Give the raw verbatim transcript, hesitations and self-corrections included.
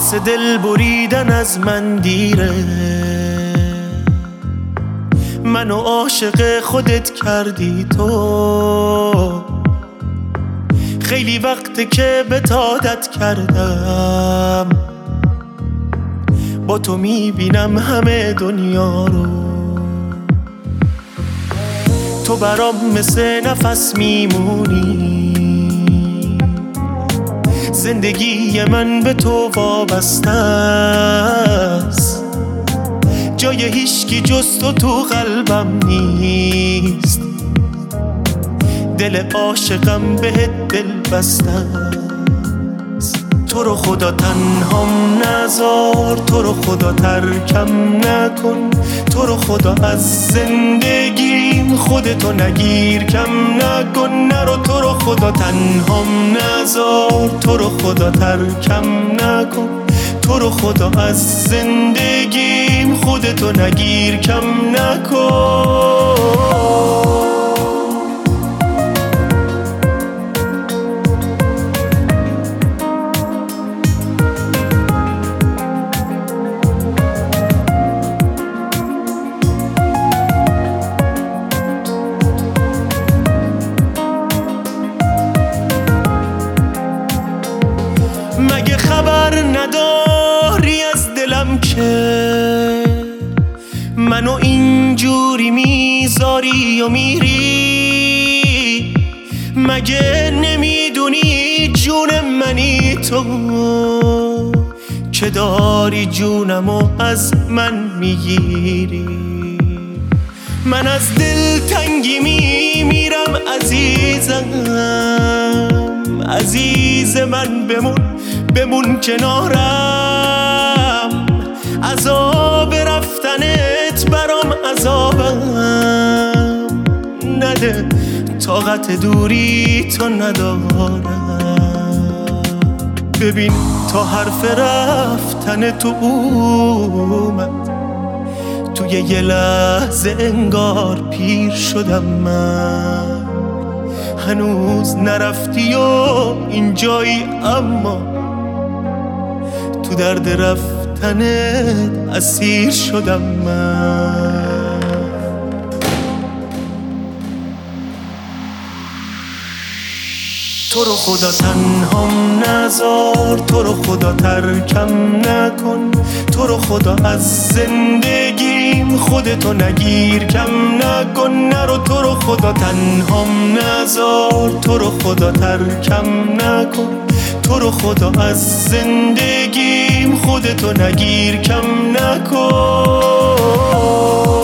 واسه دل بریدن از من دیره. منو عاشق خودت کردی تو، خیلی وقته که بهت عادت کردم. با تو میبینم همه دنیا رو، تو برام مثل نفس میمونی. زندگی من به تو وابسته است، جای هیچکی جز تو تو قلبم نیست. دل عاشقم بهت دل بسته است. تو رو خدا تنهام نذار، تو رو خدا ترکم نکن، تو رو خدا از زندگیم خودتو نگیر کم نکن. نرو تو رو خدا تنهام نذار، تو رو خدا ترکم نکن، تو رو خدا از زندگیم خودتو نگیر کم نکن. مگه خبر نداری از دلم که منو اینجوری میذاری و میری؟ مگه نمیدونی جون منی تو که داری جونمو از من میگیری؟ من از دل تنگی میمیرم عزیزم، عزیز من بمون بمون کنارم. عذاب رفتنت برام عذابم نده، طاقت دوری تو ندارم. ببین تا حرف رفتن تو اومد، توی یه لحظه انگار پیر شدم من. هنوز نرفتی و اینجایی، اما تو درد رفتنت اسیر شدم من. تو رو خدا تنهام نذار، تو رو خدا ترکم نکن، تو رو خدا از زندگیم خودتو نگیر کم نکن. نرو تو رو خدا تنهام نذار، تو رو خدا ترکم نکن، تو رو خدا از زندگیم خودتو نگیر کم نکن.